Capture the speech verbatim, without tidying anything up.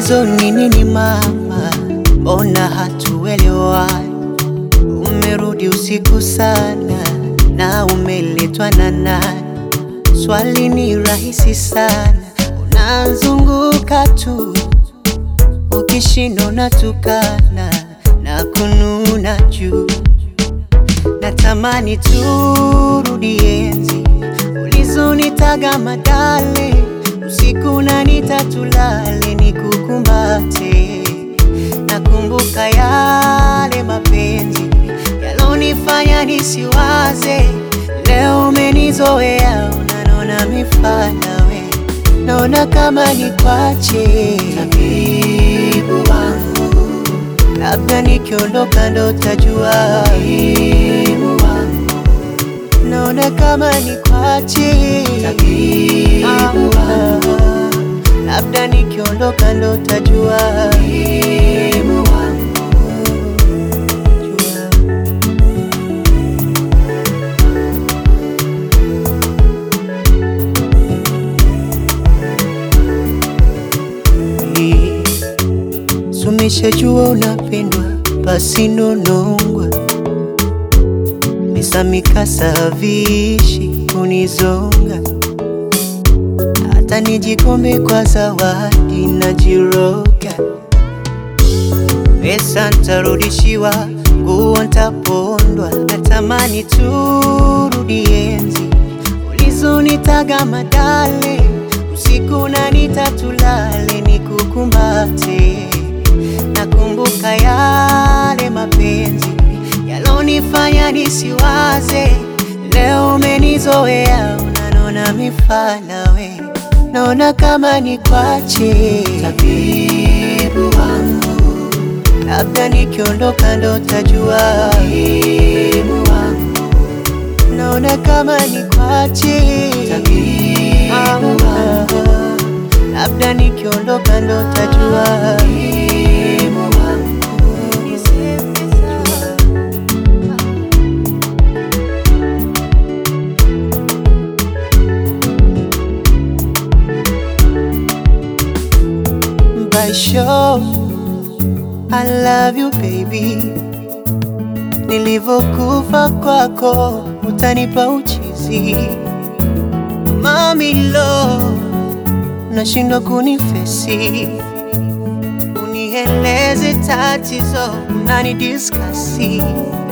Tatizo ni nini mama, mbona hatuelewani? Umerudi usiku sana na umeletwa na nani? Swali ni rahisi sana, unazunguka tu, ukishindwa unatukana na kununa juu. Natamani turudi enzi ulizonitaga madale, usiku na nitatulale nikukumbate. Nakumbuka yale mapenzi yalonifanya nisiwaze, leo umenizoea unanona mifana we. Naona kama nikwache tabibu wangu, labda nikiondoka ndo tajua tabibu wangu. Naona kama nikwache tabibu wangu, labda nikiondoka ndo tajua tabibu wangu. Sumeshajua unapendwa basi nonongwa, misa mikasa vishi kunizonga, hata nijikombe kwa zawadi najiroga. Pesa ntarudishiwa, nguo ntapondwa, natamani turudi enzi ulizonitaga madale, usiku na nitatulale nikukumbate. Nakumbuka yale mapenzi yalonifanya nisiwaze, leo umenizoea unanona mifana we. Naona kama nikwache tabibu wangu, labda nikiondoka ndo tajua tabibu wangu. Naona kama nikwache tabibu wangu, labda nikiondoka ndo tajua tabibu wangu. By show, I love you baby, nilivokufa kwako utanipa uchizi. Mami lo, nashindwa kunifesi, unieleze tatizo unanidiskasi.